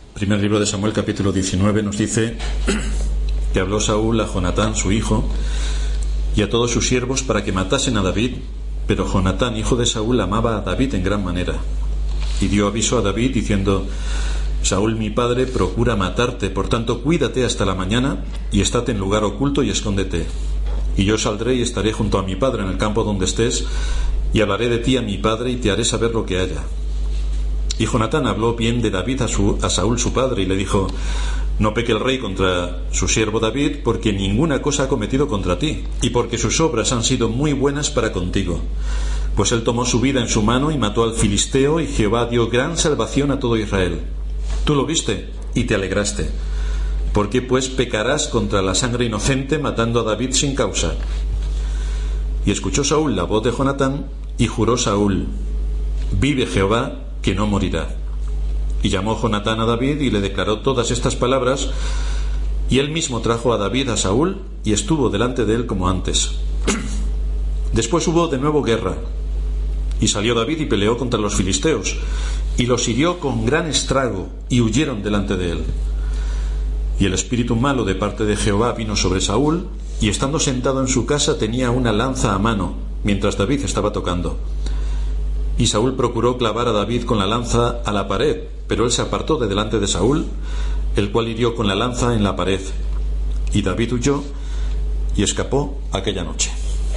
Primer libro de Samuel, capítulo 19, nos dice que habló Saúl a Jonatán, su hijo, y a todos sus siervos para que matasen a David, pero Jonatán, hijo de Saúl, amaba a David en gran manera. Y dio aviso a David diciendo: Saúl mi padre procura matarte, por tanto cuídate hasta la mañana y estate en lugar oculto y escóndete. Y yo saldré y estaré junto a mi padre en el campo donde estés, y hablaré de ti a mi padre y te haré saber lo que haya. Y Jonatán habló bien de David a Saúl su padre y le dijo: no peque el rey contra su siervo David, porque ninguna cosa ha cometido contra ti, y porque sus obras han sido muy buenas para contigo. Pues él tomó su vida en su mano y mató al filisteo, y Jehová dio gran salvación a todo Israel. Tú lo viste y te alegraste. ¿Por qué pues pecarás contra la sangre inocente matando a David sin causa? Y escuchó Saúl la voz de Jonatán, y juró Saúl: vive Jehová, que no morirá. Y llamó Jonatán a David y le declaró todas estas palabras, y él mismo trajo a David a Saúl y estuvo delante de él como antes. Después hubo de nuevo guerra, y salió David y peleó contra los filisteos, y los hirió con gran estrago, y huyeron delante de él. Y el espíritu malo de parte de Jehová vino sobre Saúl, y estando sentado en su casa tenía una lanza a mano, mientras David estaba tocando. Y Saúl procuró clavar a David con la lanza a la pared, pero él se apartó de delante de Saúl, el cual hirió con la lanza en la pared. Y David huyó y escapó aquella noche.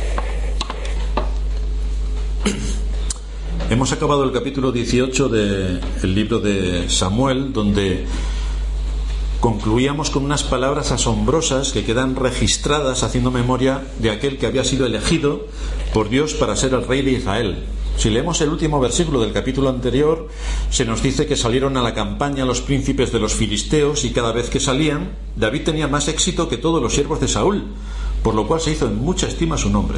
Hemos acabado el capítulo 18 del libro de Samuel, donde concluíamos con unas palabras asombrosas que quedan registradas haciendo memoria de aquel que había sido elegido por Dios para ser el rey de Israel. Si leemos el último versículo del capítulo anterior, se nos dice que salieron a la campaña los príncipes de los filisteos, y cada vez que salían, David tenía más éxito que todos los siervos de Saúl, por lo cual se hizo en mucha estima su nombre.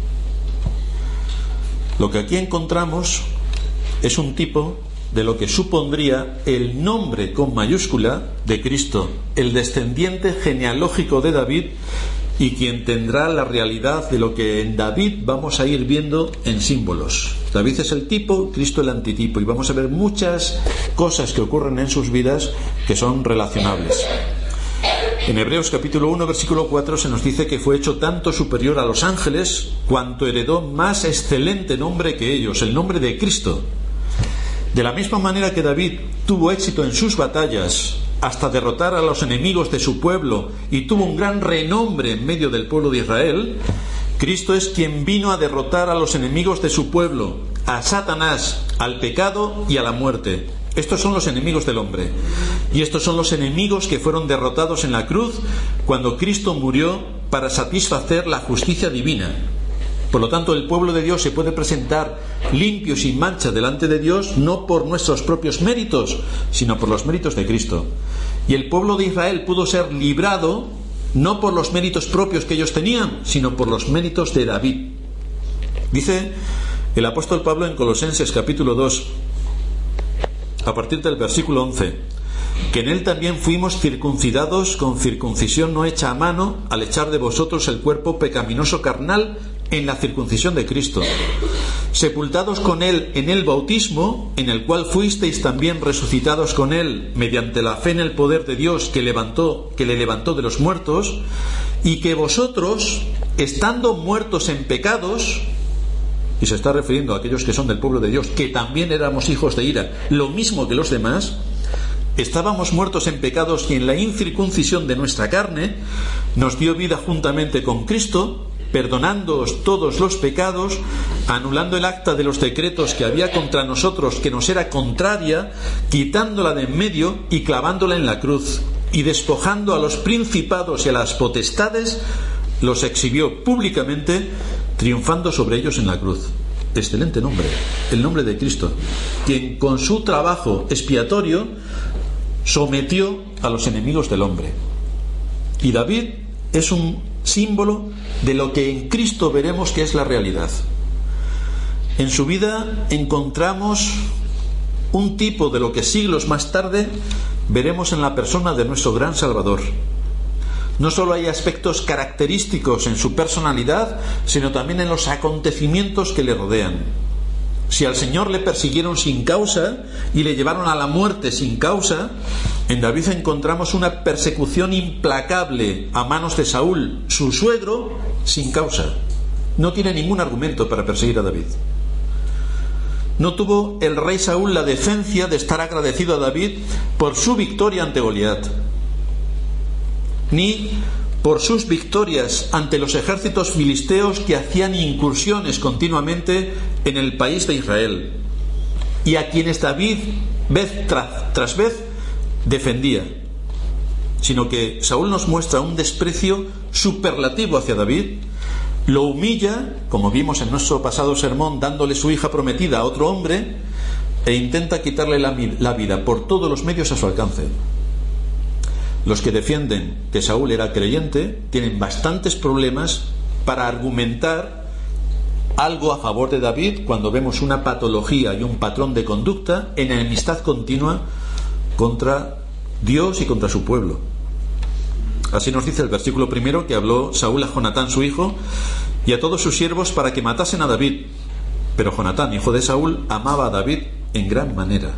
Lo que aquí encontramos es un tipo de lo que supondría el nombre con mayúscula de Cristo, el descendiente genealógico de David, y quien tendrá la realidad de lo que en David vamos a ir viendo en símbolos. David es el tipo, Cristo el antitipo, y vamos a ver muchas cosas que ocurren en sus vidas que son relacionables. En Hebreos capítulo 1 versículo 4 se nos dice que fue hecho tanto superior a los ángeles cuanto heredó más excelente nombre que ellos, el nombre de Cristo. De la misma manera que David tuvo éxito en sus batallas hasta derrotar a los enemigos de su pueblo y tuvo un gran renombre en medio del pueblo de Israel, Cristo es quien vino a derrotar a los enemigos de su pueblo, a Satanás, al pecado y a la muerte. Estos son los enemigos del hombre, y estos son los enemigos que fueron derrotados en la cruz cuando Cristo murió para satisfacer la justicia divina. Por lo tanto, el pueblo de Dios se puede presentar limpio y sin mancha delante de Dios, no por nuestros propios méritos, sino por los méritos de Cristo. Y el pueblo de Israel pudo ser librado no por los méritos propios que ellos tenían, sino por los méritos de David. Dice el apóstol Pablo en Colosenses capítulo 2, a partir del versículo 11, que en él también fuimos circuncidados con circuncisión no hecha a mano, al echar de vosotros el cuerpo pecaminoso carnal en la circuncisión de Cristo, sepultados con él en el bautismo, en el cual fuisteis también resucitados con él mediante la fe en el poder de Dios que le levantó de los muertos, y que vosotros, estando muertos en pecados, y se está refiriendo a aquellos que son del pueblo de Dios, que también éramos hijos de ira, lo mismo que los demás, estábamos muertos en pecados, y en la incircuncisión de nuestra carne nos dio vida juntamente con Cristo, perdonándoos todos los pecados, anulando el acta de los decretos que había contra nosotros, que nos era contraria, quitándola de en medio y clavándola en la cruz, y despojando a los principados y a las potestades, los exhibió públicamente, triunfando sobre ellos en la cruz. Excelente nombre, el nombre de Cristo, quien con su trabajo expiatorio sometió a los enemigos del hombre. Y David es un símbolo de lo que en Cristo veremos que es la realidad. En su vida encontramos un tipo de lo que siglos más tarde veremos en la persona de nuestro gran Salvador. No solo hay aspectos característicos en su personalidad, sino también en los acontecimientos que le rodean. Si al Señor le persiguieron sin causa y le llevaron a la muerte sin causa, En David encontramos una persecución implacable a manos de Saúl, su suegro, sin causa. No tiene ningún argumento para perseguir a David. No tuvo el rey Saúl la decencia de estar agradecido a David por su victoria ante Goliat, ni por sus victorias ante los ejércitos filisteos que hacían incursiones continuamente en el país de Israel, y a quienes David vez tras vez defendía, sino que Saúl nos muestra un desprecio superlativo hacia David, lo humilla, como vimos en nuestro pasado sermón, dándole su hija prometida a otro hombre, e intenta quitarle la vida por todos los medios a su alcance. Los que defienden que Saúl era creyente tienen bastantes problemas para argumentar algo a favor de David cuando vemos una patología y un patrón de conducta en enemistad continua contra Dios y contra su pueblo. Así nos dice el versículo 1 que habló Saúl a Jonatán su hijo y a todos sus siervos para que matasen a David. Pero Jonatán, hijo de Saúl, amaba a David en gran manera.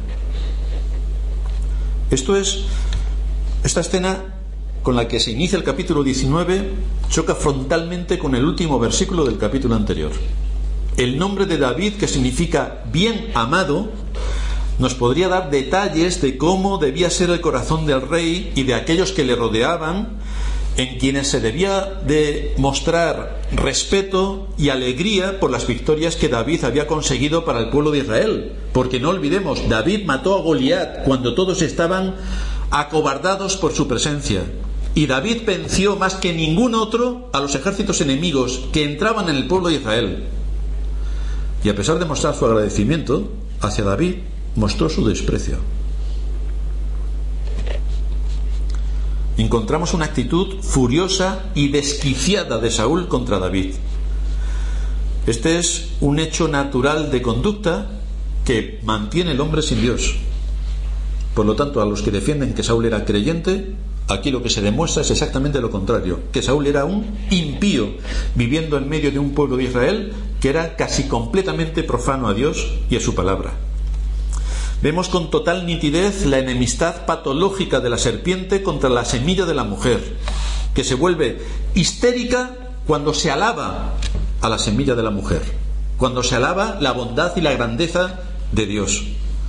Esta escena con la que se inicia el capítulo 19 choca frontalmente con el último versículo del capítulo anterior. El nombre de David, que significa bien amado, nos podría dar detalles de cómo debía ser el corazón del rey y de aquellos que le rodeaban, en quienes se debía de mostrar respeto y alegría por las victorias que David había conseguido para el pueblo de Israel. Porque no olvidemos, David mató a Goliat cuando todos estaban acobardados por su presencia, y David venció más que ningún otro a los ejércitos enemigos que entraban en el pueblo de Israel. Y a pesar de mostrar su agradecimiento hacia David, mostró su desprecio. Encontramos una actitud furiosa y desquiciada de Saúl contra David. Este es un hecho natural de conducta que mantiene el hombre sin Dios. Por lo tanto, a los que defienden que Saúl era creyente, aquí lo que se demuestra es exactamente lo contrario, que Saúl era un impío, viviendo en medio de un pueblo de Israel que era casi completamente profano a Dios y a su palabra. Vemos con total nitidez la enemistad patológica de la serpiente contra la semilla de la mujer, que se vuelve histérica cuando se alaba a la semilla de la mujer, cuando se alaba la bondad y la grandeza de Dios.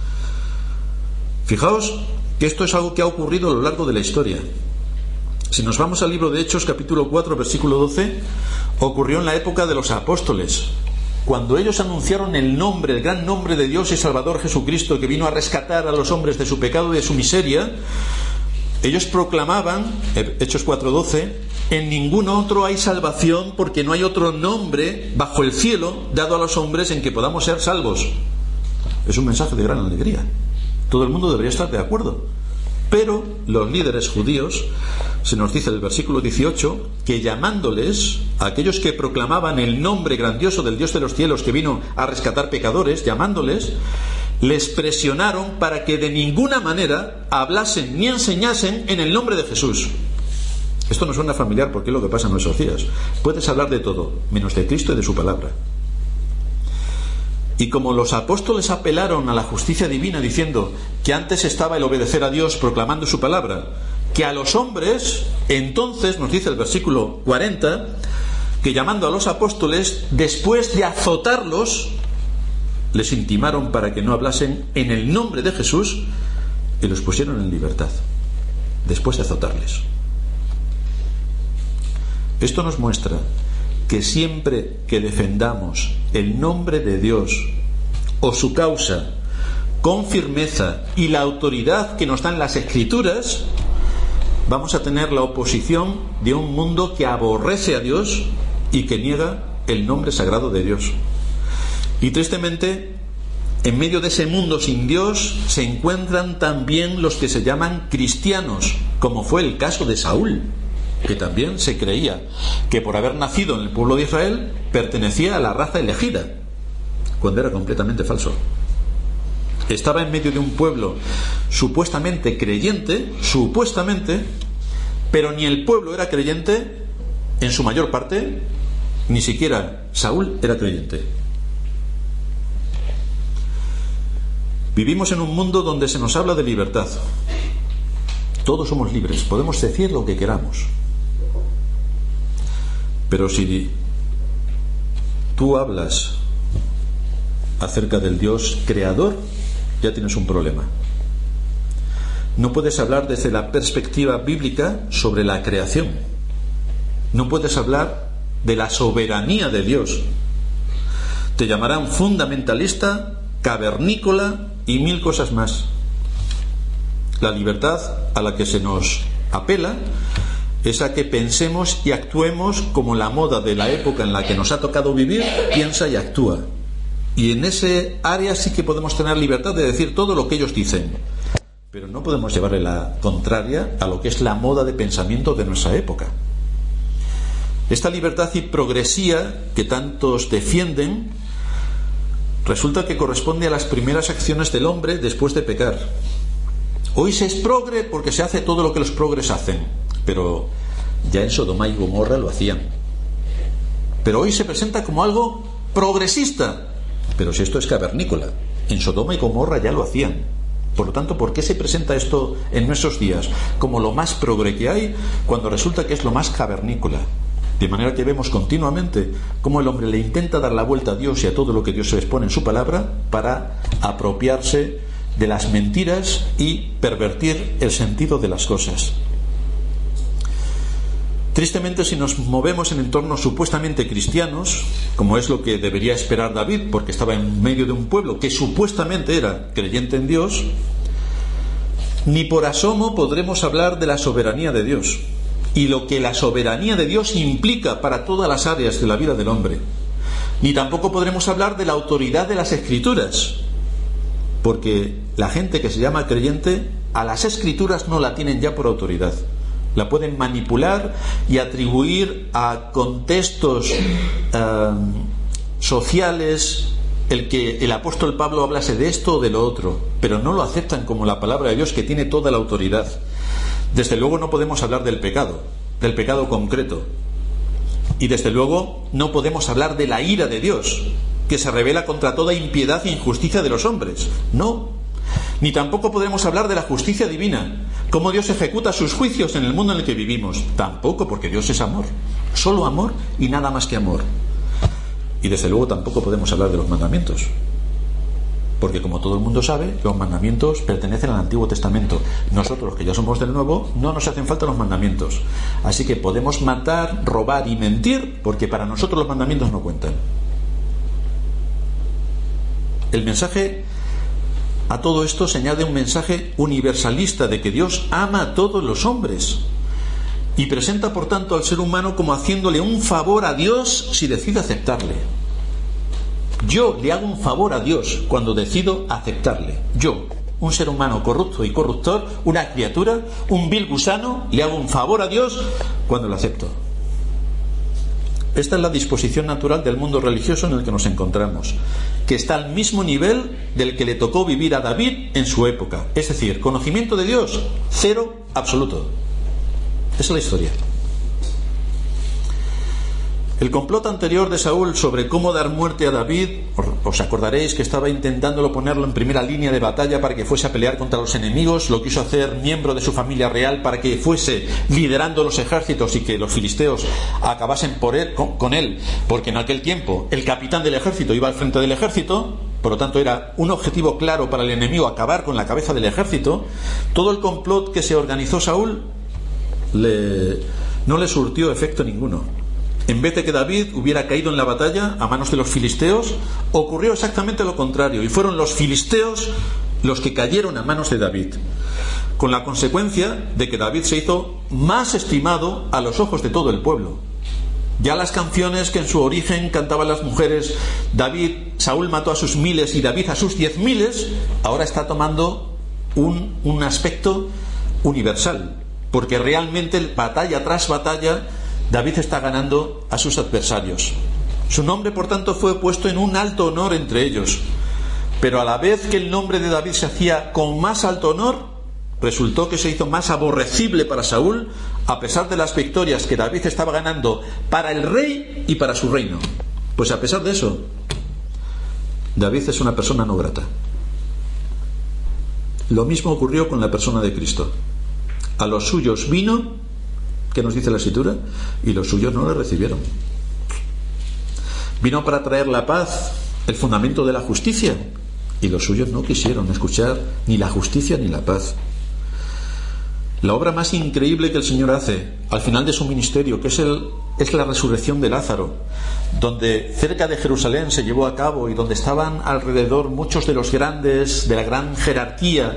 Fijaos que esto es algo que ha ocurrido a lo largo de la historia. Si nos vamos al libro de Hechos, capítulo 4, versículo 12, ocurrió en la época de los apóstoles, cuando ellos anunciaron el gran nombre de Dios y Salvador Jesucristo, que vino a rescatar a los hombres de su pecado y de su miseria. Ellos proclamaban, Hechos 4:12, en ningún otro hay salvación, porque no hay otro nombre bajo el cielo dado a los hombres en que podamos ser salvos. Es un mensaje de gran alegría. Todo el mundo debería estar de acuerdo. Pero los líderes judíos, se nos dice en el versículo 18, que llamándoles a aquellos que proclamaban el nombre grandioso del Dios de los cielos que vino a rescatar pecadores, llamándoles, les presionaron para que de ninguna manera hablasen ni enseñasen en el nombre de Jesús. Esto nos suena familiar porque es lo que pasa en nuestros días. Puedes hablar de todo, menos de Cristo y de su palabra. Y como los apóstoles apelaron a la justicia divina diciendo que antes estaba el obedecer a Dios proclamando su palabra, que a los hombres, entonces nos dice el versículo 40, que llamando a los apóstoles, después de azotarlos, les intimaron para que no hablasen en el nombre de Jesús y los pusieron en libertad, después de azotarles. Esto nos muestra que siempre que defendamos el nombre de Dios o su causa con firmeza y la autoridad que nos dan las Escrituras, vamos a tener la oposición de un mundo que aborrece a Dios y que niega el nombre sagrado de Dios. Y tristemente, en medio de ese mundo sin Dios se encuentran también los que se llaman cristianos, como fue el caso de Saúl, que también se creía que por haber nacido en el pueblo de Israel pertenecía a la raza elegida, cuando era completamente falso. Estaba en medio de un pueblo supuestamente creyente, pero ni el pueblo era creyente en su mayor parte, ni siquiera Saúl era creyente. Vivimos en un mundo donde se nos habla de libertad, Todos somos libres, podemos decir lo que queramos. Pero si tú hablas acerca del Dios creador, ya tienes un problema. No puedes hablar desde la perspectiva bíblica sobre la creación. No puedes hablar de la soberanía de Dios. Te llamarán fundamentalista, cavernícola y 1000 cosas más. La libertad a la que se nos apela es a que pensemos y actuemos como la moda de la época en la que nos ha tocado vivir piensa y actúa. Y en ese área sí que podemos tener libertad de decir todo lo que ellos dicen, pero no podemos llevarle la contraria a lo que es la moda de pensamiento de nuestra época. Esta libertad y progresía que tantos defienden resulta que corresponde a las primeras acciones del hombre después de pecar. Hoy se es progre porque se hace todo lo que los progres hacen, pero ya en Sodoma y Gomorra lo hacían. Pero hoy se presenta como algo progresista, pero si esto es cavernícola, en Sodoma y Gomorra ya lo hacían. Por lo tanto, ¿por qué se presenta esto en nuestros días como lo más progre que hay, cuando resulta que es lo más cavernícola? De manera que vemos continuamente cómo el hombre le intenta dar la vuelta a Dios y a todo lo que Dios se expone en su palabra para apropiarse de las mentiras y pervertir el sentido de las cosas. Tristemente, si nos movemos en entornos supuestamente cristianos, como es lo que debería esperar David, porque estaba en medio de un pueblo que supuestamente era creyente en Dios, ni por asomo podremos hablar de la soberanía de Dios y lo que la soberanía de Dios implica para todas las áreas de la vida del hombre. Ni tampoco podremos hablar de la autoridad de las Escrituras, porque la gente que se llama creyente a las Escrituras no la tienen ya por autoridad. La pueden manipular y atribuir a contextos sociales el que el apóstol Pablo hablase de esto o de lo otro, pero no lo aceptan como la palabra de Dios, que tiene toda la autoridad. Desde luego no podemos hablar del pecado concreto, y desde luego no podemos hablar de la ira de Dios, que se revela contra toda impiedad e injusticia de los hombres. No. Ni tampoco podremos hablar de la justicia divina, cómo Dios ejecuta sus juicios en el mundo en el que vivimos. Tampoco, porque Dios es amor, solo amor y nada más que amor. Y desde luego tampoco podemos hablar de los mandamientos, porque como todo el mundo sabe, los mandamientos pertenecen al Antiguo Testamento. Nosotros, que ya somos del Nuevo, no nos hacen falta los mandamientos. Así que podemos matar, robar y mentir, porque para nosotros los mandamientos no cuentan. El mensaje a todo esto se añade un mensaje universalista de que Dios ama a todos los hombres y presenta por tanto al ser humano como haciéndole un favor a Dios si decide aceptarle. Yo le hago un favor a Dios cuando decido aceptarle. Yo, un ser humano corrupto y corruptor, una criatura, un vil gusano, le hago un favor a Dios cuando lo acepto. Esta es la disposición natural del mundo religioso en el que nos encontramos, que está al mismo nivel del que le tocó vivir a David en su época. Es decir, conocimiento de Dios, cero absoluto. Esa es la historia. El complot anterior de Saúl sobre cómo dar muerte a David, os acordaréis que estaba intentándolo ponerlo en primera línea de batalla para que fuese a pelear contra los enemigos, lo quiso hacer miembro de su familia real para que fuese liderando los ejércitos y que los filisteos acabasen con él, porque en aquel tiempo el capitán del ejército iba al frente del ejército, por lo tanto era un objetivo claro para el enemigo acabar con la cabeza del ejército. Todo el complot que se organizó Saúl no le surtió efecto ninguno. En vez de que David hubiera caído en la batalla a manos de los filisteos, ocurrió exactamente lo contrario, y fueron los filisteos los que cayeron a manos de David, con la consecuencia de que David se hizo más estimado a los ojos de todo el pueblo. Ya las canciones que en su origen cantaban las mujeres, Saúl mató a sus miles y David a sus 10.000, ahora está tomando un aspecto universal, porque realmente batalla tras batalla David está ganando a sus adversarios. Su nombre, por tanto, fue puesto en un alto honor entre ellos. Pero a la vez que el nombre de David se hacía con más alto honor, resultó que se hizo más aborrecible para Saúl, a pesar de las victorias que David estaba ganando para el rey y para su reino. Pues a pesar de eso, David es una persona no grata. Lo mismo ocurrió con la persona de Cristo. A los suyos vino, ¿qué nos dice la Escritura? Y los suyos no le recibieron. Vino para traer la paz, el fundamento de la justicia, y los suyos no quisieron escuchar ni la justicia ni la paz. La obra más increíble que el Señor hace al final de su ministerio, que es la resurrección de Lázaro, donde cerca de Jerusalén se llevó a cabo y donde estaban alrededor muchos de los grandes, de la gran jerarquía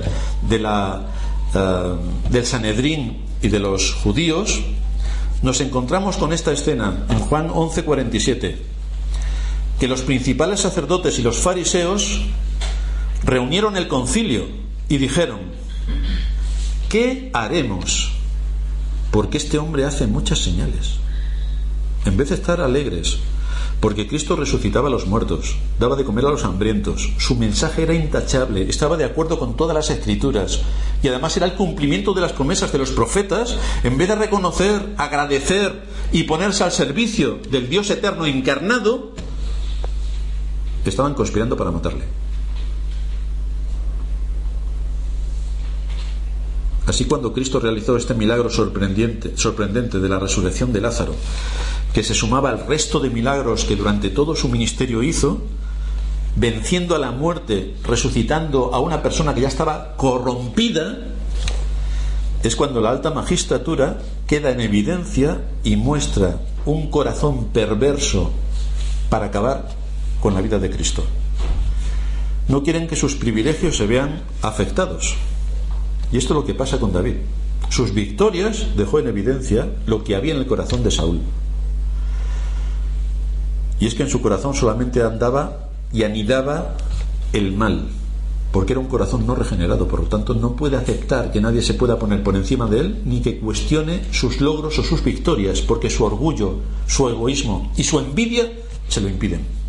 del Sanedrín y de los judíos, nos encontramos con esta escena en Juan 11:47, que los principales sacerdotes y los fariseos reunieron el concilio y dijeron: ¿qué haremos? Porque este hombre hace muchas señales. En vez de estar alegres, porque Cristo resucitaba a los muertos, daba de comer a los hambrientos, su mensaje era intachable, estaba de acuerdo con todas las Escrituras y además era el cumplimiento de las promesas de los profetas, en vez de reconocer, agradecer y ponerse al servicio del Dios eterno encarnado, estaban conspirando para matarle. Así, cuando Cristo realizó este milagro sorprendente de la resurrección de Lázaro, que se sumaba al resto de milagros que durante todo su ministerio hizo, venciendo a la muerte, resucitando a una persona que ya estaba corrompida, es cuando la alta magistratura queda en evidencia y muestra un corazón perverso para acabar con la vida de Cristo. No quieren que sus privilegios se vean afectados. Y esto es lo que pasa con David. Sus victorias dejó en evidencia lo que había en el corazón de Saúl. Y es que en su corazón solamente andaba y anidaba el mal, porque era un corazón no regenerado. Por lo tanto, no puede aceptar que nadie se pueda poner por encima de él, ni que cuestione sus logros o sus victorias, porque su orgullo, su egoísmo y su envidia se lo impiden.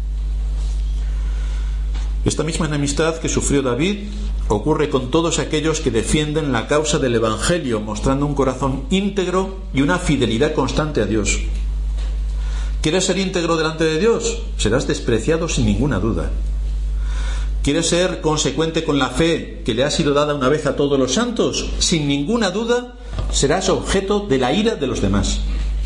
Esta misma enemistad que sufrió David ocurre con todos aquellos que defienden la causa del Evangelio, mostrando un corazón íntegro y una fidelidad constante a Dios. ¿Quieres ser íntegro delante de Dios? Serás despreciado sin ninguna duda. ¿Quieres ser consecuente con la fe que le ha sido dada una vez a todos los santos? Sin ninguna duda serás objeto de la ira de los demás.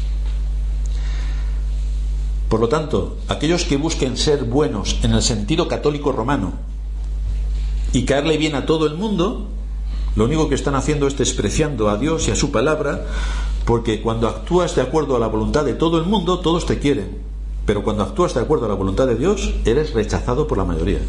Por lo tanto, aquellos que busquen ser buenos en el sentido católico romano y caerle bien a todo el mundo, lo único que están haciendo es despreciando a Dios y a su palabra, porque cuando actúas de acuerdo a la voluntad de todo el mundo, todos te quieren, pero cuando actúas de acuerdo a la voluntad de Dios, eres rechazado por la mayoría.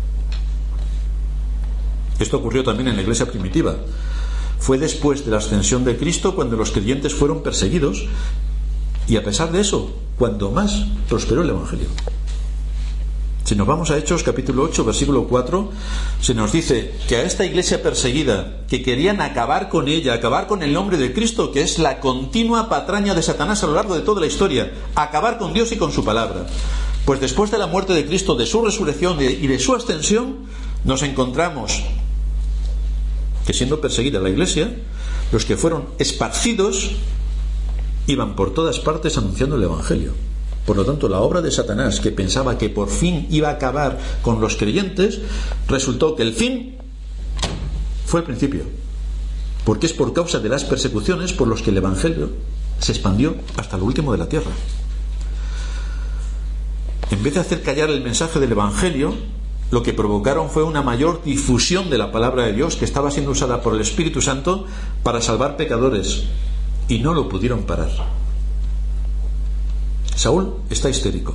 Esto ocurrió también en la iglesia primitiva. Fue después de la ascensión de Cristo cuando los creyentes fueron perseguidos, y a pesar de eso, cuando más prosperó el Evangelio. Si nos vamos a Hechos capítulo 8 versículo 4, se nos dice que a esta iglesia perseguida, que querían acabar con ella, acabar con el nombre de Cristo, que es la continua patraña de Satanás a lo largo de toda la historia, acabar con Dios y con su palabra, pues después de la muerte de Cristo, de su resurrección y de su ascensión, nos encontramos que, siendo perseguida la iglesia, los que fueron esparcidos iban por todas partes anunciando el Evangelio. Por lo tanto, la obra de Satanás, que pensaba que por fin iba a acabar con los creyentes, resultó que el fin fue el principio, porque es por causa de las persecuciones por los que el Evangelio se expandió hasta lo último de la tierra. En vez de hacer callar el mensaje del Evangelio, lo que provocaron fue una mayor difusión de la palabra de Dios, que estaba siendo usada por el Espíritu Santo para salvar pecadores, y no lo pudieron parar. Saúl está histérico.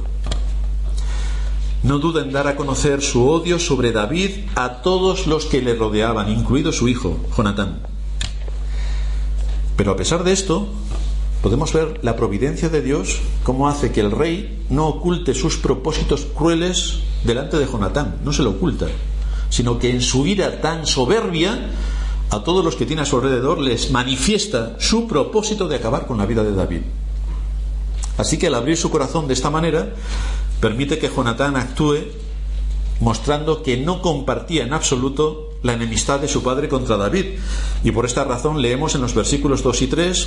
No duda en dar a conocer su odio sobre David a todos los que le rodeaban, incluido su hijo, Jonatán. Pero a pesar de esto, podemos ver la providencia de Dios, cómo hace que el rey no oculte sus propósitos crueles delante de Jonatán. No se lo oculta, sino que en su ira tan soberbia, a todos los que tiene a su alrededor les manifiesta su propósito de acabar con la vida de David. Así que al abrir su corazón de esta manera, permite que Jonatán actúe mostrando que no compartía en absoluto la enemistad de su padre contra David. Y por esta razón leemos en los versículos 2 y 3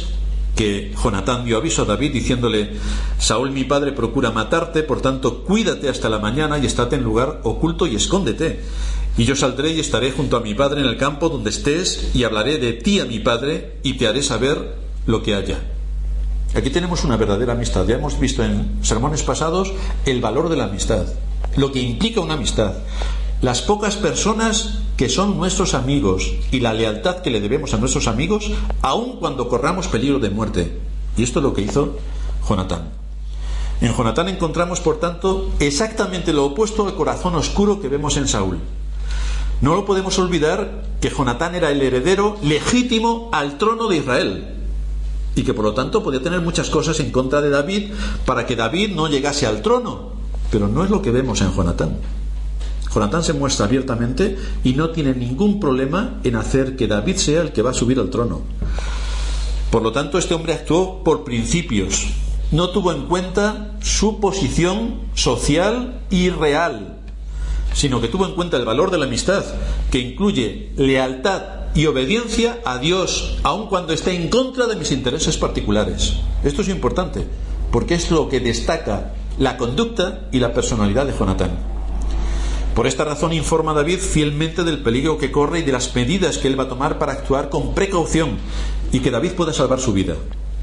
que Jonatán dio aviso a David diciéndole: Saúl mi padre procura matarte, por tanto cuídate hasta la mañana y estate en lugar oculto y escóndete, y yo saldré y estaré junto a mi padre en el campo donde estés, y hablaré de ti a mi padre y te haré saber lo que haya. Aquí tenemos una verdadera amistad. Ya hemos visto en sermones pasados el valor de la amistad, lo que implica una amistad, las pocas personas que son nuestros amigos y la lealtad que le debemos a nuestros amigos, aun cuando corramos peligro de muerte. Y esto es lo que hizo Jonatán. En Jonatán encontramos, por tanto, exactamente lo opuesto al corazón oscuro que vemos en Saúl. No lo podemos olvidar que Jonatán era el heredero legítimo al trono de Israel y que por lo tanto podía tener muchas cosas en contra de David para que David no llegase al trono, pero no es lo que vemos en Jonatán. Jonatán se muestra abiertamente y no tiene ningún problema en hacer que David sea el que va a subir al trono. Por lo tanto, este hombre actuó por principios, no tuvo en cuenta su posición social y real, sino que tuvo en cuenta el valor de la amistad, que incluye lealtad y obediencia a Dios, aun cuando esté en contra de mis intereses particulares. Esto es importante, porque es lo que destaca la conducta y la personalidad de Jonatán. Por esta razón informa a David fielmente del peligro que corre y de las medidas que él va a tomar para actuar con precaución y que David pueda salvar su vida.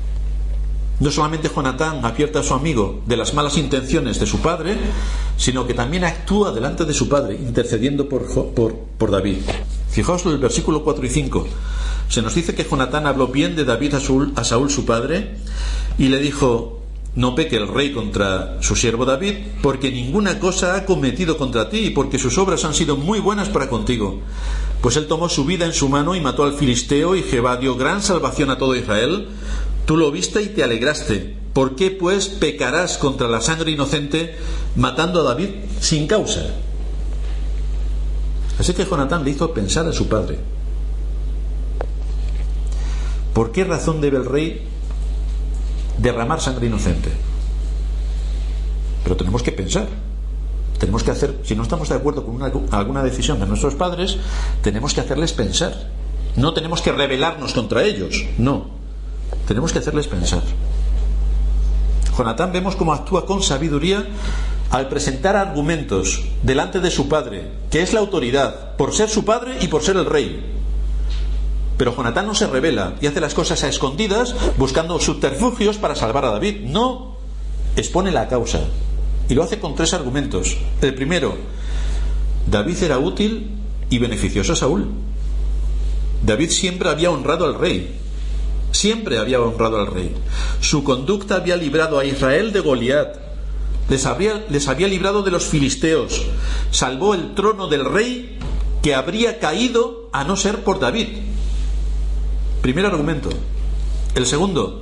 No solamente Jonatán advierte a su amigo de las malas intenciones de su padre, sino que también actúa delante de su padre, intercediendo por David. Fijaos en el versículo 4 y 5. Se nos dice que Jonatán habló bien de David a Saúl su padre y le dijo: no peque el rey contra su siervo David, porque ninguna cosa ha cometido contra ti y porque sus obras han sido muy buenas para contigo. Pues él tomó su vida en su mano y mató al filisteo, y Jehová dio gran salvación a todo Israel. Tú lo viste y te alegraste. ¿Por qué pues pecarás contra la sangre inocente matando a David sin causa? Así que Jonatán le hizo pensar a su padre. ¿Por qué razón debe el rey derramar sangre inocente? Pero tenemos que pensar, tenemos que hacer, si no estamos de acuerdo con alguna decisión de nuestros padres, tenemos que hacerles pensar. No tenemos que rebelarnos contra ellos, no, tenemos que hacerles pensar. Jonatán vemos cómo actúa con sabiduría al presentar argumentos delante de su padre, que es la autoridad, por ser su padre y por ser el rey. Pero Jonatán no se rebela y hace las cosas a escondidas, buscando subterfugios para salvar a David. No, expone la causa, y lo hace con 3 argumentos. El primero: David era útil y beneficioso a Saúl. David siempre había honrado al rey. Siempre había honrado al rey. Su conducta había librado a Israel de Goliat. Les había librado de los filisteos. Salvó el trono del rey, que habría caído a no ser por David. Primer argumento. El segundo: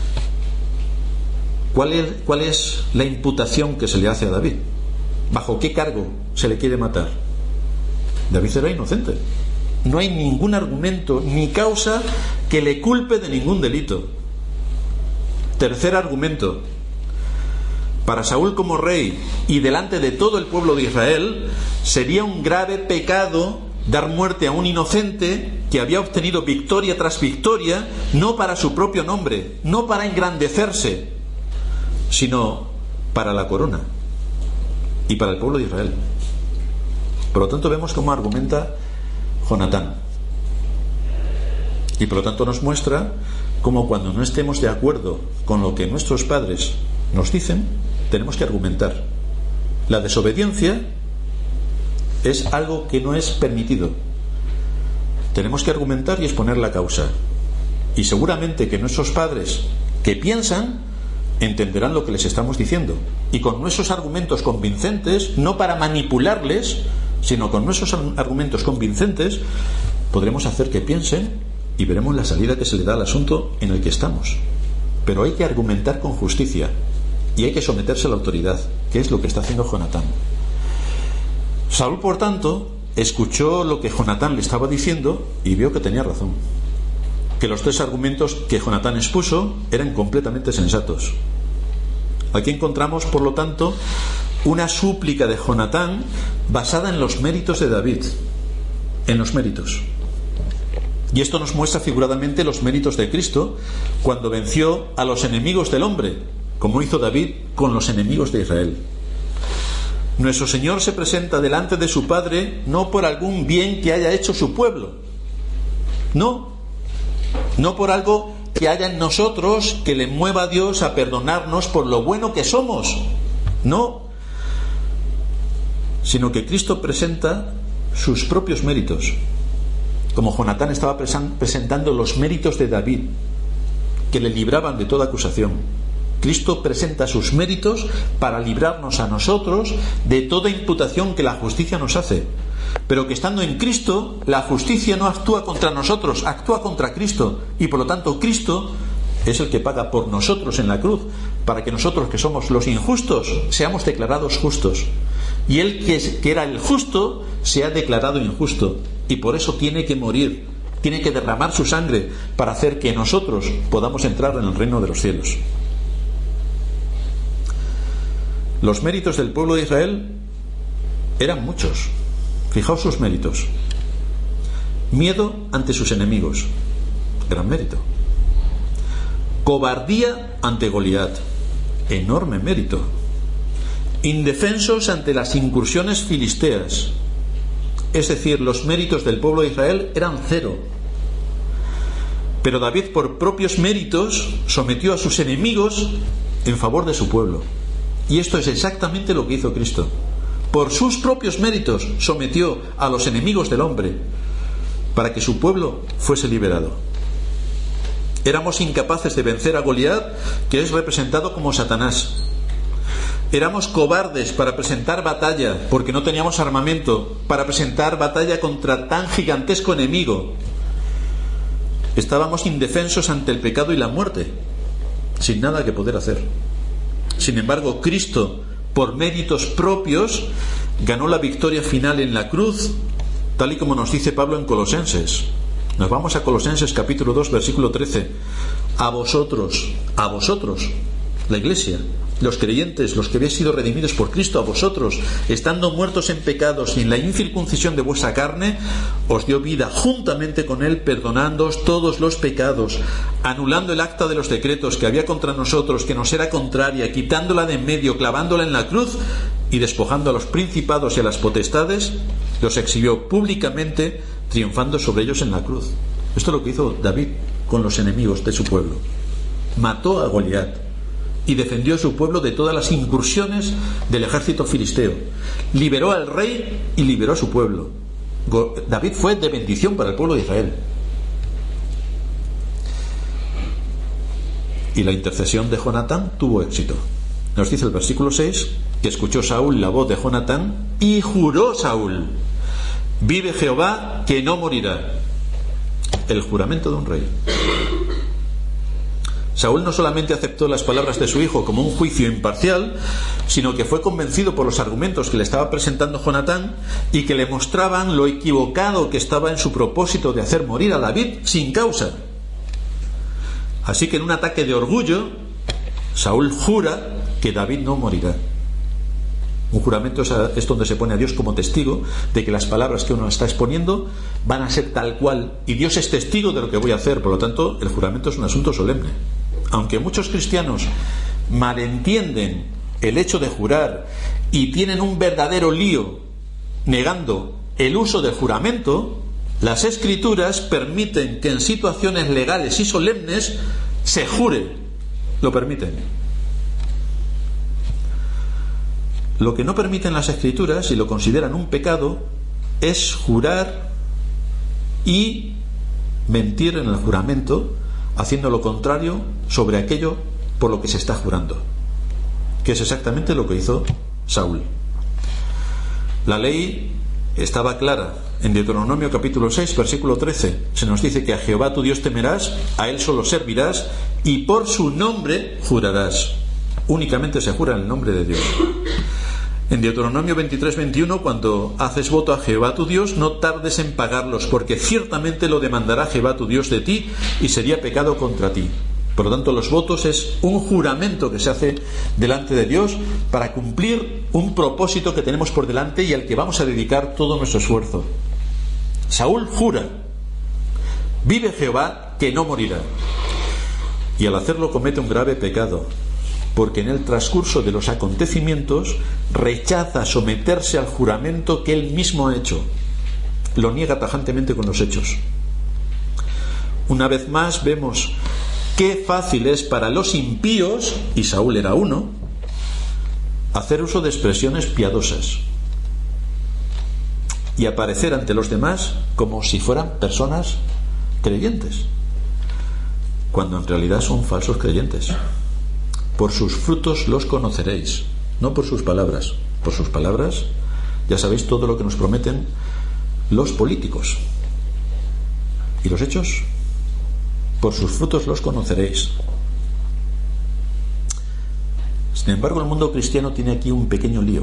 ¿cuál es la imputación que se le hace a David? ¿Bajo qué cargo se le quiere matar? David era inocente. No hay ningún argumento ni causa que le culpe de ningún delito. Tercer argumento: para Saúl como rey y delante de todo el pueblo de Israel, sería un grave pecado dar muerte a un inocente que había obtenido victoria tras victoria, no para su propio nombre, no para engrandecerse, sino para la corona y para el pueblo de Israel. Por lo tanto, vemos cómo argumenta Jonatán, y por lo tanto nos muestra cómo cuando no estemos de acuerdo con lo que nuestros padres nos dicen, tenemos que argumentar. La desobediencia es algo que no es permitido. Tenemos que argumentar y exponer la causa, y seguramente que nuestros padres, que piensan, entenderán lo que les estamos diciendo, y con nuestros argumentos convincentes, no para manipularles, sino con nuestros argumentos convincentes, podremos hacer que piensen y veremos la salida que se le da al asunto en el que estamos. Pero hay que argumentar con justicia y hay que someterse a la autoridad, que es lo que está haciendo Jonatán. Saúl, por tanto, escuchó lo que Jonatán le estaba diciendo y vio que tenía razón, que los 3 argumentos que Jonatán expuso eran completamente sensatos. Aquí encontramos, por lo tanto, una súplica de Jonatán basada en los méritos de David, en los méritos. Y esto nos muestra figuradamente los méritos de Cristo cuando venció a los enemigos del hombre, como hizo David con los enemigos de Israel. Nuestro Señor se presenta delante de su Padre no por algún bien que haya hecho su pueblo, no por algo que haya en nosotros que le mueva a Dios a perdonarnos por lo bueno que somos, no, sino que Cristo presenta sus propios méritos, como Jonatán estaba presentando los méritos de David, que le libraban de toda acusación. Cristo presenta sus méritos para librarnos a nosotros de toda imputación que la justicia nos hace, pero que estando en Cristo, la justicia no actúa contra nosotros, actúa contra Cristo, y por lo tanto Cristo es el que paga por nosotros en la cruz, para que nosotros, que somos los injustos, seamos declarados justos, y Él que era el justo se ha declarado injusto, y por eso tiene que morir, tiene que derramar su sangre para hacer que nosotros podamos entrar en el reino de los cielos. Los méritos del pueblo de Israel eran muchos. Fijaos sus méritos. Miedo ante sus enemigos, gran mérito. Cobardía ante Goliat, enorme mérito. Indefensos ante las incursiones filisteas, es decir, los méritos del pueblo de Israel eran cero. Pero David, por propios méritos, sometió a sus enemigos en favor de su pueblo. Y esto es exactamente lo que hizo Cristo. Por sus propios méritos sometió a los enemigos del hombre para que su pueblo fuese liberado. Éramos incapaces de vencer a Goliat, que es representado como Satanás. Éramos cobardes para presentar batalla, porque no teníamos armamento, para presentar batalla contra tan gigantesco enemigo. Estábamos indefensos ante el pecado y la muerte, sin nada que poder hacer. Sin embargo, Cristo, por méritos propios, ganó la victoria final en la cruz, tal y como nos dice Pablo en Colosenses. Nos vamos a Colosenses capítulo 2, versículo 13. A vosotros, la iglesia, los creyentes, los que habéis sido redimidos por Cristo, a vosotros, estando muertos en pecados y en la incircuncisión de vuestra carne, os dio vida juntamente con Él, perdonándoos todos los pecados, anulando el acta de los decretos que había contra nosotros, que nos era contraria, quitándola de en medio, clavándola en la cruz, y despojando a los principados y a las potestades, los exhibió públicamente, triunfando sobre ellos en la cruz. Esto es lo que hizo David con los enemigos de su pueblo. Mató a Goliat y defendió a su pueblo de todas las incursiones del ejército filisteo. Liberó al rey y liberó a su pueblo. David fue de bendición para el pueblo de Israel. Y la intercesión de Jonatán tuvo éxito. Nos dice el versículo 6 que escuchó Saúl la voz de Jonatán y juró Saúl: vive Jehová que no morirá. El juramento de un rey. Saúl no solamente aceptó las palabras de su hijo como un juicio imparcial, sino que fue convencido por los argumentos que le estaba presentando Jonatán y que le mostraban lo equivocado que estaba en su propósito de hacer morir a David sin causa. Así que en un ataque de orgullo, Saúl jura que David no morirá. Un juramento es donde se pone a Dios como testigo de que las palabras que uno está exponiendo van a ser tal cual, y Dios es testigo de lo que voy a hacer. Por lo tanto, el juramento es un asunto solemne. Aunque muchos cristianos malentienden el hecho de jurar y tienen un verdadero lío negando el uso del juramento, las Escrituras permiten que en situaciones legales y solemnes se jure. Lo permiten. Lo que no permiten las Escrituras, y lo consideran un pecado, es jurar y mentir en el juramento, haciendo lo contrario sobre aquello por lo que se está jurando, que es exactamente lo que hizo Saúl. La ley estaba clara. En Deuteronomio capítulo 6, versículo 13, se nos dice que a Jehová tu Dios temerás, a Él solo servirás, y por su nombre jurarás. Únicamente se jura en el nombre de Dios. En Deuteronomio 23, 21, cuando haces voto a Jehová tu Dios, no tardes en pagarlos, porque ciertamente lo demandará Jehová tu Dios de ti, y sería pecado contra ti. Por lo tanto, los votos es un juramento que se hace delante de Dios para cumplir un propósito que tenemos por delante y al que vamos a dedicar todo nuestro esfuerzo. Saúl jura: Vive Jehová, que no morirá. Y al hacerlo comete un grave pecado, porque en el transcurso de los acontecimientos rechaza someterse al juramento que él mismo ha hecho. Lo niega tajantemente con los hechos. Una vez más vemos qué fácil es para los impíos, y Saúl era uno, hacer uso de expresiones piadosas y aparecer ante los demás como si fueran personas creyentes, cuando en realidad son falsos creyentes. Por sus frutos los conoceréis, no por sus palabras. Por sus palabras ya sabéis todo lo que nos prometen los políticos. ¿Y los hechos? Por sus frutos los conoceréis. Sin embargo, el mundo cristiano tiene aquí un pequeño lío.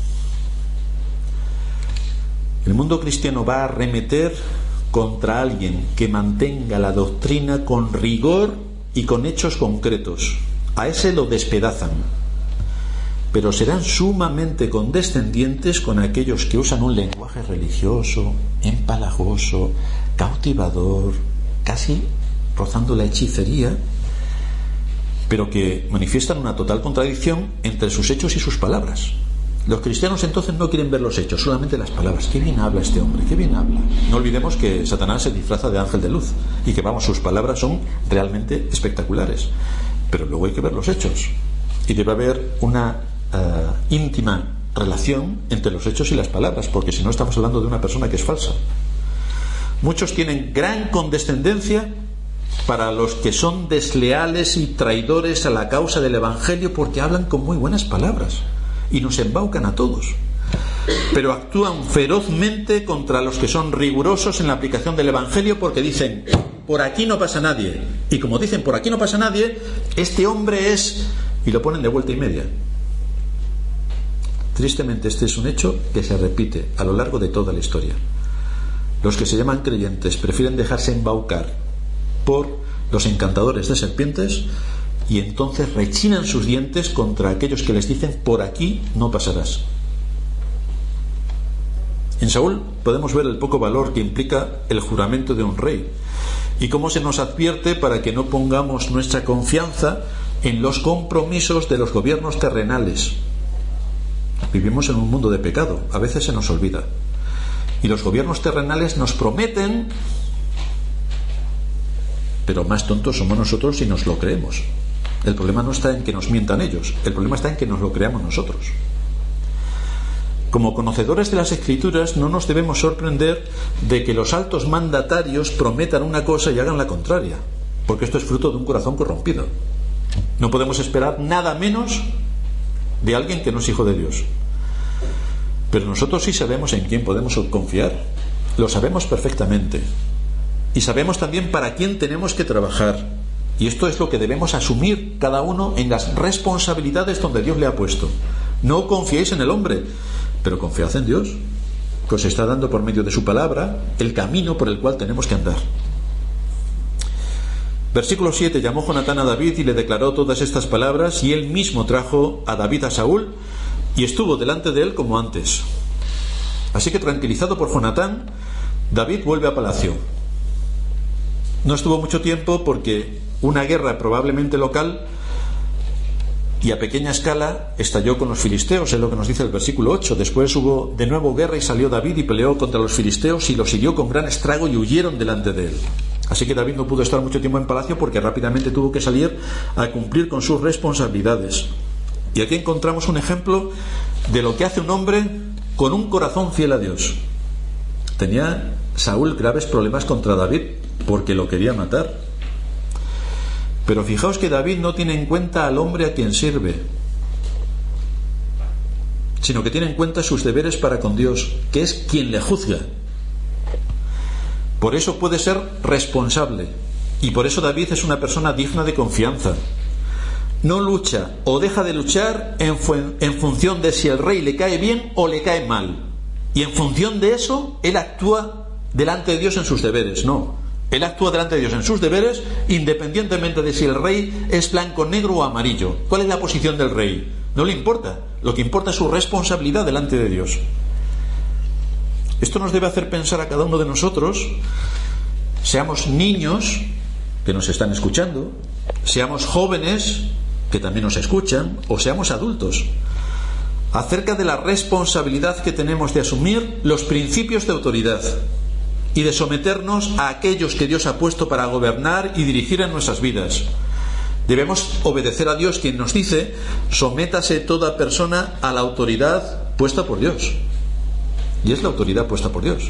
El mundo cristiano va a arremeter contra alguien que mantenga la doctrina con rigor y con hechos concretos. A ese lo despedazan. Pero serán sumamente condescendientes con aquellos que usan un lenguaje religioso, empalagoso, cautivador, casi rozando la hechicería, pero que manifiestan una total contradicción entre sus hechos y sus palabras. Los cristianos entonces no quieren ver los hechos, solamente las palabras. Qué bien habla este hombre, qué bien habla. No olvidemos que Satanás se disfraza de ángel de luz y que, sus palabras son realmente espectaculares. Pero luego hay que ver los hechos. Y debe haber una íntima relación entre los hechos y las palabras, porque si no estamos hablando de una persona que es falsa. Muchos tienen gran condescendencia para los que son desleales y traidores a la causa del Evangelio, porque hablan con muy buenas palabras y nos embaucan a todos, pero actúan ferozmente contra los que son rigurosos en la aplicación del Evangelio, porque dicen: por aquí no pasa nadie. Y como dicen por aquí no pasa nadie, este hombre es... y lo ponen de vuelta y media. Tristemente, este es un hecho que se repite a lo largo de toda la historia. Los que se llaman creyentes prefieren dejarse embaucar por los encantadores de serpientes y entonces rechinan sus dientes contra aquellos que les dicen: por aquí no pasarás. En Saúl podemos ver el poco valor que implica el juramento de un rey y cómo se nos advierte para que no pongamos nuestra confianza en los compromisos de los gobiernos terrenales. Vivimos en un mundo de pecado, a veces se nos olvida, y los gobiernos terrenales nos prometen, pero más tontos somos nosotros si nos lo creemos. El problema no está en que nos mientan ellos, el problema está en que nos lo creamos nosotros. Como conocedores de las Escrituras, no nos debemos sorprender de que los altos mandatarios prometan una cosa y hagan la contraria, porque esto es fruto de un corazón corrompido. No podemos esperar nada menos de alguien que no es hijo de Dios. Pero nosotros sí sabemos en quién podemos confiar, lo sabemos perfectamente, y sabemos también para quién tenemos que trabajar. Y esto es lo que debemos asumir cada uno en las responsabilidades donde Dios le ha puesto. No confiéis en el hombre, pero confiad en Dios, que os está dando por medio de su palabra el camino por el cual tenemos que andar. Versículo 7. Llamó Jonatán a David y le declaró todas estas palabras, y él mismo trajo a David a Saúl y estuvo delante de él como antes. Así que, tranquilizado por Jonatán, David vuelve a palacio. No estuvo mucho tiempo porque una guerra probablemente local y a pequeña escala estalló con los filisteos, es lo que nos dice el versículo 8. Después hubo de nuevo guerra y salió David y peleó contra los filisteos y los hirió con gran estrago y huyeron delante de él. Así que David no pudo estar mucho tiempo en palacio porque rápidamente tuvo que salir a cumplir con sus responsabilidades. Y aquí encontramos un ejemplo de lo que hace un hombre con un corazón fiel a Dios. Tenía Saúl graves problemas contra David porque lo quería matar. Pero fijaos que David no tiene en cuenta al hombre a quien sirve, sino que tiene en cuenta sus deberes para con Dios, que es quien le juzga. Por eso puede ser responsable, y por eso David es una persona digna de confianza. No lucha o deja de luchar en función de si el rey le cae bien o le cae mal, y en función de eso él actúa delante de Dios en sus deberes. No, él actúa delante de Dios en sus deberes independientemente de si el rey es blanco, negro o amarillo. ¿Cuál es la posición del rey? No le importa, lo que importa es su responsabilidad delante de Dios. Esto nos debe hacer pensar a cada uno de nosotros seamos niños que nos están escuchando, seamos jóvenes que también nos escuchan, o seamos adultos, acerca de la responsabilidad que tenemos de asumir los principios de autoridad y de someternos a aquellos que Dios ha puesto para gobernar y dirigir en nuestras vidas. Debemos obedecer a Dios, quien nos dice: sométase toda persona a la autoridad puesta por Dios. Y es la autoridad puesta por Dios.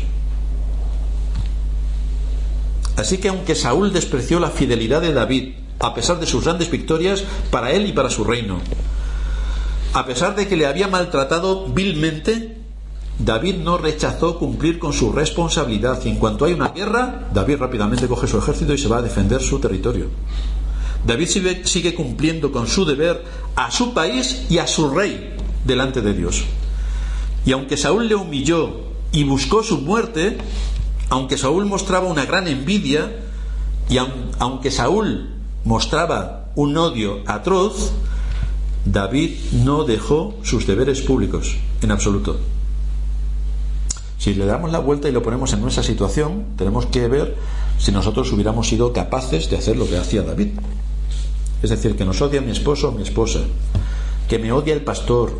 Así que aunque Saúl despreció la fidelidad de David, a pesar de sus grandes victorias para él y para su reino, a pesar de que le había maltratado vilmente, David no rechazó cumplir con su responsabilidad. Y en cuanto hay una guerra, David rápidamente coge su ejército y se va a defender su territorio. David sigue cumpliendo con su deber a su país y a su rey delante de Dios. Y aunque Saúl le humilló y buscó su muerte, aunque Saúl mostraba una gran envidia, y aunque Saúl mostraba un odio atroz, David no dejó sus deberes públicos en absoluto. Si le damos la vuelta y lo ponemos en nuestra situación, tenemos que ver si nosotros hubiéramos sido capaces de hacer lo que hacía David. Es decir, que nos odia mi esposo o mi esposa, que me odia el pastor,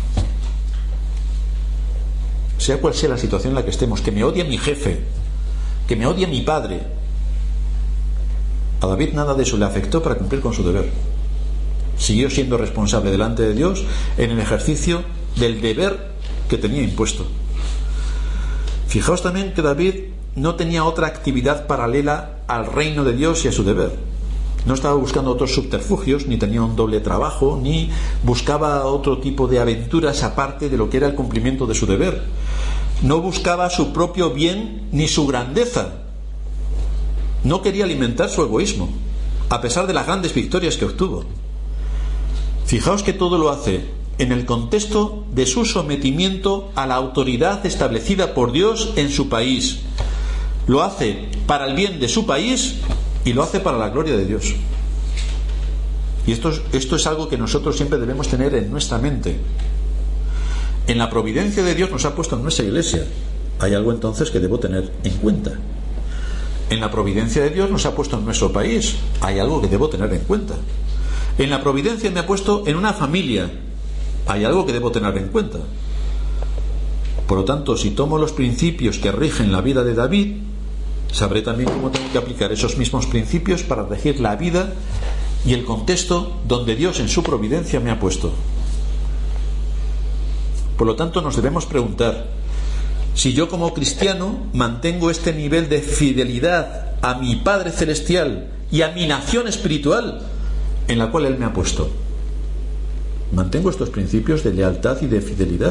sea cual sea la situación en la que estemos, que me odia mi jefe, que me odia mi padre. A David nada de eso le afectó para cumplir con su deber. Siguió siendo responsable delante de Dios en el ejercicio del deber que tenía impuesto. Fijaos también que David no tenía otra actividad paralela al reino de Dios y a su deber. No estaba buscando otros subterfugios, ni tenía un doble trabajo, ni buscaba otro tipo de aventuras aparte de lo que era el cumplimiento de su deber. No buscaba su propio bien ni su grandeza. No quería alimentar su egoísmo, a pesar de las grandes victorias que obtuvo. Fijaos que todo lo hace en el contexto de su sometimiento a la autoridad establecida por Dios en su país. Lo hace para el bien de su país y lo hace para la gloria de Dios. Y esto es algo que nosotros siempre debemos tener en nuestra mente. En la providencia de Dios nos ha puesto en nuestra iglesia. Hay algo entonces que debo tener en cuenta. En la providencia de Dios nos ha puesto en nuestro país. Hay algo que debo tener en cuenta. En la providencia me ha puesto en una familia. Hay algo que debo tener en cuenta. Por lo tanto, si tomo los principios que rigen la vida de David, sabré también cómo tengo que aplicar esos mismos principios para regir la vida y el contexto donde Dios en su providencia me ha puesto. Por lo tanto, nos debemos preguntar si yo como cristiano mantengo este nivel de fidelidad a mi Padre Celestial y a mi nación espiritual en la cual Él me ha puesto. ¿Mantengo estos principios de lealtad y de fidelidad?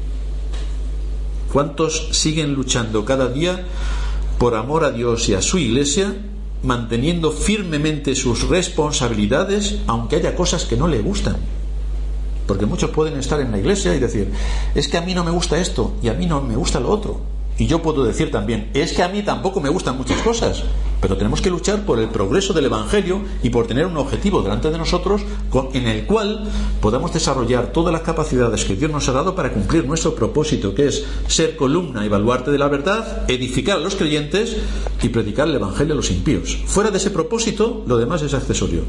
¿Cuántos siguen luchando cada día por amor a Dios y a su iglesia, manteniendo firmemente sus responsabilidades, aunque haya cosas que no le gustan? Porque muchos pueden estar en la iglesia y decir: es que a mí no me gusta esto y a mí no me gusta lo otro. Y yo puedo decir también: es que a mí tampoco me gustan muchas cosas. Pero tenemos que luchar por el progreso del Evangelio y por tener un objetivo delante de nosotros en el cual podamos desarrollar todas las capacidades que Dios nos ha dado para cumplir nuestro propósito, que es ser columna y baluarte de la verdad, edificar a los creyentes y predicar el Evangelio a los impíos. Fuera de ese propósito, lo demás es accesorio.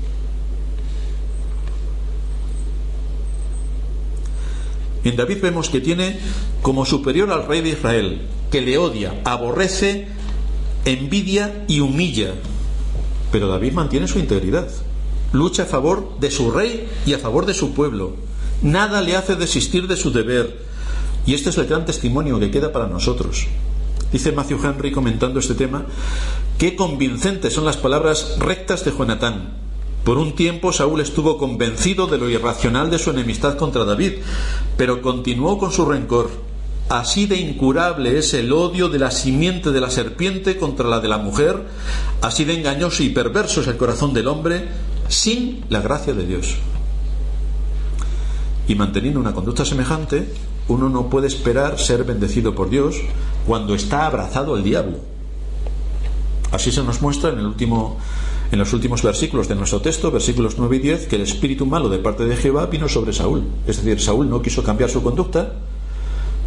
En David vemos que tiene como superior al rey de Israel, que le odia, aborrece, envidia y humilla. Pero David mantiene su integridad, lucha a favor de su rey y a favor de su pueblo. Nada le hace desistir de su deber. Y este es el gran testimonio que queda para nosotros. Dice Matthew Henry, comentando este tema: qué convincentes son las palabras rectas de Jonatán. Por un tiempo Saúl estuvo convencido de lo irracional de su enemistad contra David, pero continuó con su rencor. Así de incurable es el odio de la simiente de la serpiente contra la de la mujer, así de engañoso y perverso es el corazón del hombre sin la gracia de Dios. Y manteniendo una conducta semejante, uno no puede esperar ser bendecido por Dios cuando está abrazado al diablo. Así se nos muestra en los últimos versículos de nuestro texto, versículos 9 y 10, que el espíritu malo de parte de Jehová vino sobre Saúl. Es decir, Saúl no quiso cambiar su conducta,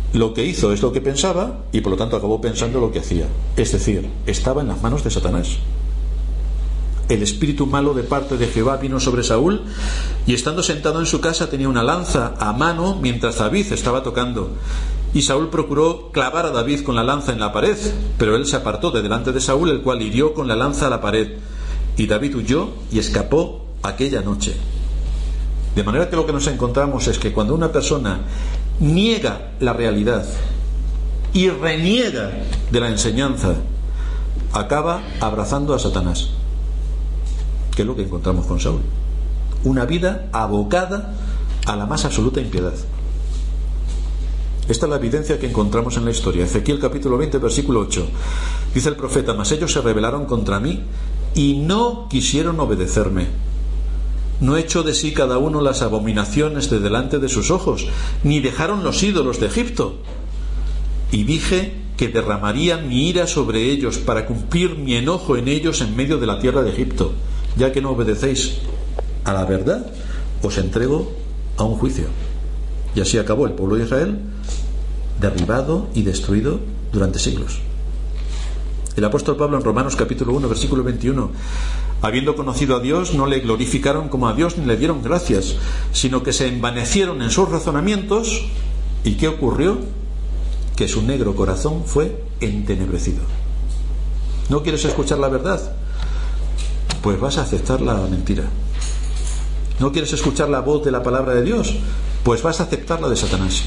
lo que hizo es lo que pensaba y por lo tanto acabó pensando lo que hacía. Es decir, estaba en las manos de Satanás. El espíritu malo de parte de Jehová vino sobre Saúl, y estando sentado en su casa tenía una lanza a mano mientras David estaba tocando. Y Saúl procuró clavar a David con la lanza en la pared, pero él se apartó de delante de Saúl, el cual hirió con la lanza a la pared. Y David huyó y escapó aquella noche. De manera que lo que nos encontramos es que cuando una persona niega la realidad y reniega de la enseñanza, acaba abrazando a Satanás, que es lo que encontramos con Saúl. Una vida abocada a la más absoluta impiedad. Esta es la evidencia que encontramos en la historia. Ezequiel capítulo 20, versículo 8. Dice el profeta: mas ellos se rebelaron contra mí y no quisieron obedecerme. No echó de sí cada uno las abominaciones de delante de sus ojos, ni dejaron los ídolos de Egipto. Y dije que derramaría mi ira sobre ellos para cumplir mi enojo en ellos en medio de la tierra de Egipto. Ya que no obedecéis a la verdad, os entrego a un juicio. Y así acabó el pueblo de Israel, derribado y destruido durante siglos. El apóstol Pablo en Romanos capítulo 1, versículo 21: habiendo conocido a Dios, no le glorificaron como a Dios ni le dieron gracias, sino que se envanecieron en sus razonamientos. ¿Y qué ocurrió? Que su negro corazón fue entenebrecido. ¿No quieres escuchar la verdad? Pues vas a aceptar la mentira. ¿No quieres escuchar la voz de la palabra de Dios? Pues vas a aceptar la de Satanás.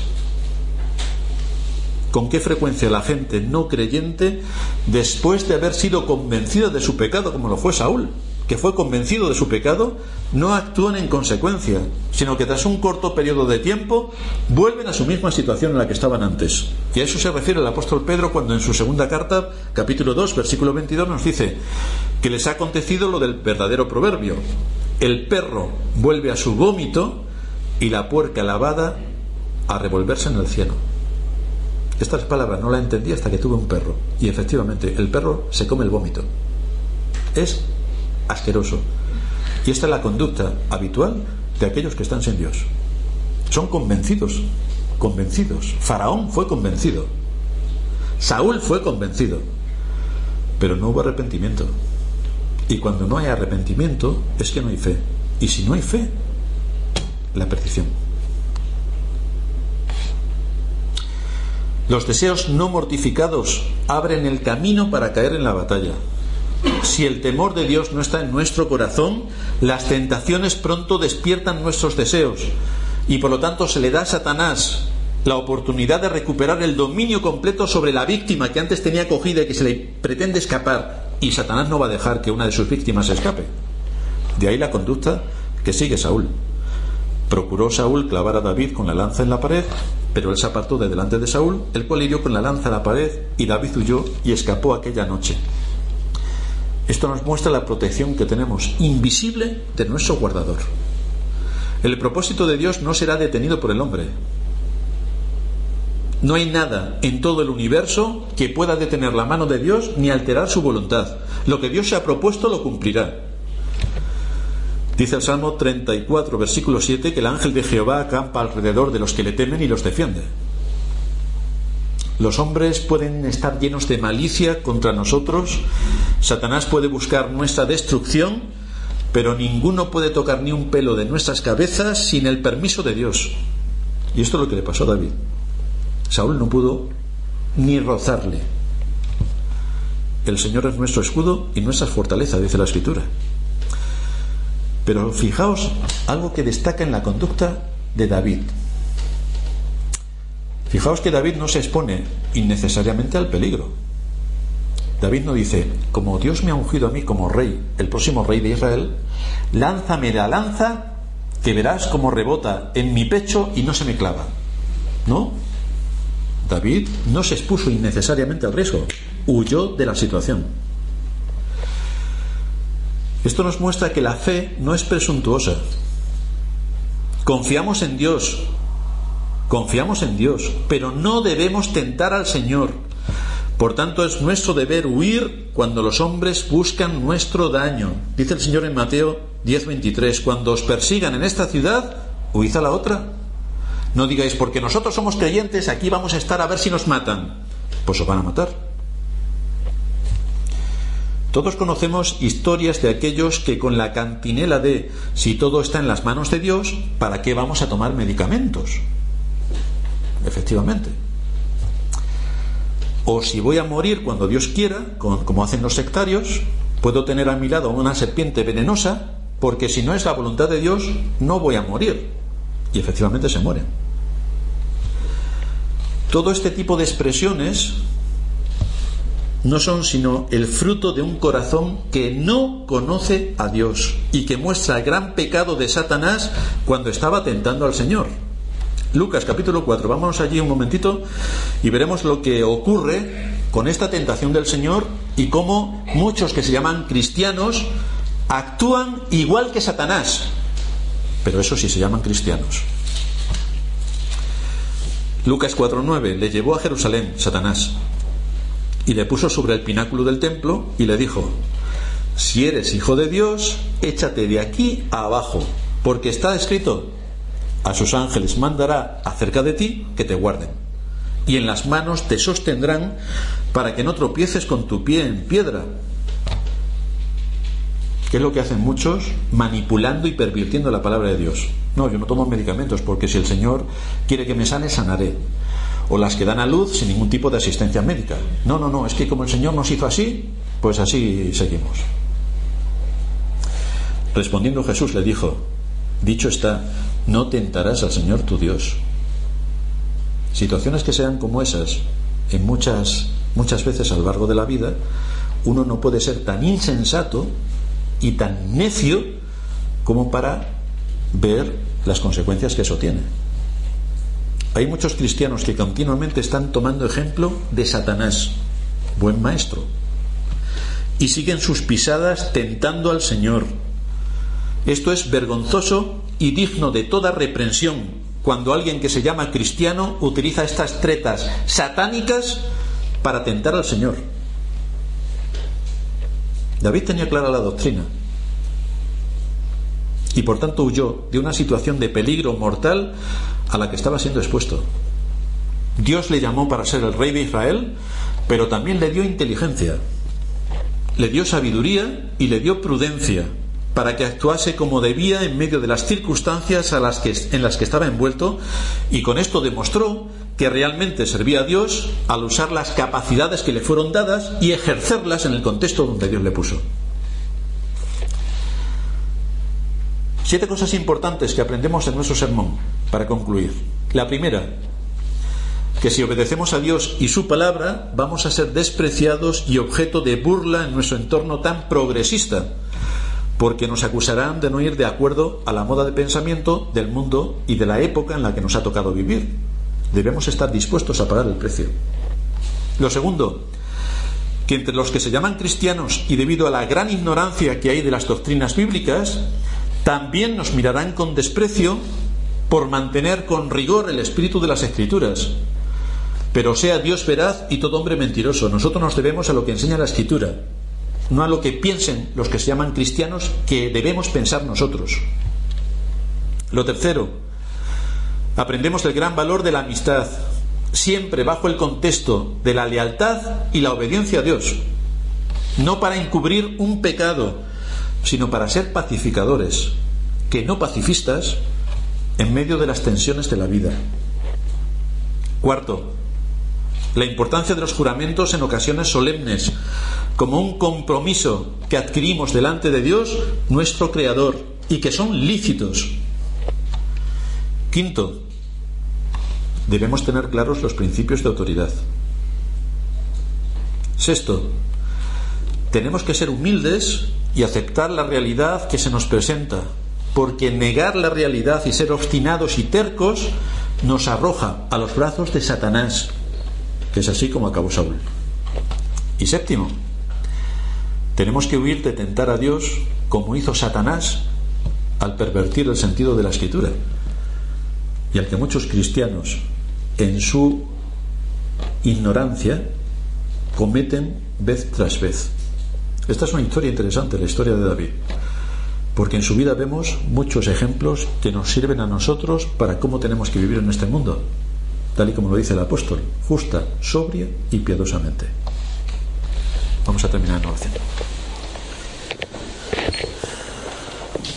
¿Con qué frecuencia la gente no creyente, después de haber sido convencida de su pecado, como lo fue Saúl, que fue convencido de su pecado, no actúan en consecuencia, sino que tras un corto periodo de tiempo vuelven a su misma situación en la que estaban antes? Y a eso se refiere el apóstol Pedro cuando en su segunda carta, capítulo 2, versículo 22, nos dice que les ha acontecido lo del verdadero proverbio: el perro vuelve a su vómito y la puerca lavada a revolverse en el cielo. Estas palabras no las entendí hasta que tuve un perro, y efectivamente el perro se come el vómito. Es asqueroso. Y esta es la conducta habitual de aquellos que están sin Dios. Son convencidos. Faraón fue convencido, Saúl fue convencido, pero no hubo arrepentimiento. Y cuando no hay arrepentimiento es que no hay fe. Y si no hay fe, la perdición. Los deseos no mortificados abren el camino para caer en la batalla. Si el temor de Dios no está en nuestro corazón, las tentaciones pronto despiertan nuestros deseos, y por lo tanto se le da a Satanás la oportunidad de recuperar el dominio completo sobre la víctima que antes tenía cogida y que se le pretende escapar, y Satanás no va a dejar que una de sus víctimas se escape. De ahí la conducta que sigue Saúl. Procuró Saúl clavar a David con la lanza en la pared, pero él se apartó de delante de Saúl, el cual hirió con la lanza a la pared, y David huyó y escapó aquella noche. Esto nos muestra la protección que tenemos, invisible, de nuestro guardador. El propósito de Dios no será detenido por el hombre. No hay nada en todo el universo que pueda detener la mano de Dios ni alterar su voluntad. Lo que Dios se ha propuesto lo cumplirá. Dice el Salmo 34, versículo 7, que el ángel de Jehová acampa alrededor de los que le temen y los defiende. Los hombres pueden estar llenos de malicia contra nosotros, Satanás puede buscar nuestra destrucción, pero ninguno puede tocar ni un pelo de nuestras cabezas sin el permiso de Dios. Y esto es lo que le pasó a David. Saúl no pudo ni rozarle. El Señor es nuestro escudo y nuestra fortaleza, dice la Escritura. Pero fijaos algo que destaca en la conducta de David. Fijaos que David no se expone innecesariamente al peligro. David no dice: como Dios me ha ungido a mí como rey, el próximo rey de Israel, lánzame la lanza que verás cómo rebota en mi pecho y no se me clava. No, David no se expuso innecesariamente al riesgo, huyó de la situación. Esto nos muestra que la fe no es presuntuosa. Confiamos en Dios, pero no debemos tentar al Señor. Por tanto, es nuestro deber huir cuando los hombres buscan nuestro daño. Dice el Señor en Mateo 10:23: cuando os persigan en esta ciudad, huid a la otra. No digáis, porque nosotros somos creyentes, aquí vamos a estar a ver si nos matan. Pues os van a matar. Todos conocemos historias de aquellos que con la cantinela de si todo está en las manos de Dios, ¿para qué vamos a tomar medicamentos? Efectivamente. O si voy a morir cuando Dios quiera, como hacen los sectarios, puedo tener a mi lado una serpiente venenosa, porque si no es la voluntad de Dios, no voy a morir. Y efectivamente se mueren. Todo este tipo de expresiones no son sino el fruto de un corazón que no conoce a Dios y que muestra el gran pecado de Satanás cuando estaba tentando al Señor. Lucas capítulo 4, vámonos allí un momentito y veremos lo que ocurre con esta tentación del Señor y cómo muchos que se llaman cristianos actúan igual que Satanás, pero eso sí se llaman cristianos. Lucas 4:9, le llevó a Jerusalén Satanás y le puso sobre el pináculo del templo y le dijo: si eres hijo de Dios, échate de aquí a abajo, porque está escrito: a sus ángeles mandará acerca de ti que te guarden, y en las manos te sostendrán para que no tropieces con tu pie en piedra. ¿Qué es lo que hacen muchos? Manipulando y pervirtiendo la palabra de Dios. No, yo no tomo medicamentos porque si el Señor quiere que me sane, sanaré. O las que dan a luz sin ningún tipo de asistencia médica. No, es que como el Señor nos hizo así, pues así seguimos. Respondiendo Jesús le dijo: dicho está, no tentarás al Señor tu Dios. Situaciones que sean como esas, en muchas veces a lo largo de la vida, uno no puede ser tan insensato y tan necio como para ver las consecuencias que eso tiene. Hay muchos cristianos que continuamente están tomando ejemplo de Satanás, buen maestro, y siguen sus pisadas tentando al Señor. Esto es vergonzoso y digno de toda reprensión cuando alguien que se llama cristiano utiliza estas tretas satánicas para tentar al Señor. David tenía clara la doctrina y por tanto huyó de una situación de peligro mortal a la que estaba siendo expuesto. Dios le llamó para ser el rey de Israel, pero también le dio inteligencia, le dio sabiduría y le dio prudencia para que actuase como debía en medio de las circunstancias en las que estaba envuelto, y con esto demostró que realmente servía a Dios al usar las capacidades que le fueron dadas y ejercerlas en el contexto donde Dios le puso. 7 cosas importantes que aprendemos en nuestro sermón para concluir. La primera, que si obedecemos a Dios y su palabra, vamos a ser despreciados y objeto de burla en nuestro entorno tan progresista, porque nos acusarán de no ir de acuerdo a la moda de pensamiento del mundo y de la época en la que nos ha tocado vivir. Debemos estar dispuestos a pagar el precio. Lo segundo, que entre los que se llaman cristianos y debido a la gran ignorancia que hay de las doctrinas bíblicas, también nos mirarán con desprecio por mantener con rigor el espíritu de las Escrituras. Pero sea Dios veraz y todo hombre mentiroso. Nosotros nos debemos a lo que enseña la Escritura, no a lo que piensen los que se llaman cristianos que debemos pensar nosotros. Lo tercero, aprendemos el gran valor de la amistad, siempre bajo el contexto de la lealtad y la obediencia a Dios, no para encubrir un pecado, sino para ser pacificadores, que no pacifistas, en medio de las tensiones de la vida. Cuarto, la importancia de los juramentos en ocasiones solemnes, como un compromiso que adquirimos delante de Dios, nuestro Creador, y que son lícitos. Quinto, debemos tener claros los principios de autoridad. Sexto, tenemos que ser humildes y aceptar la realidad que se nos presenta, porque negar la realidad y ser obstinados y tercos nos arroja a los brazos de Satanás, que es así como acabó Saúl. Y séptimo, tenemos que huir de tentar a Dios como hizo Satanás al pervertir el sentido de la Escritura, y al que muchos cristianos en su ignorancia cometen vez tras vez. Esta es una historia interesante, la historia de David. porque en su vida vemos muchos ejemplos que nos sirven a nosotros para cómo tenemos que vivir en este mundo, tal y como lo dice el apóstol: justa, sobria y piadosamente. Vamos a terminar en oración.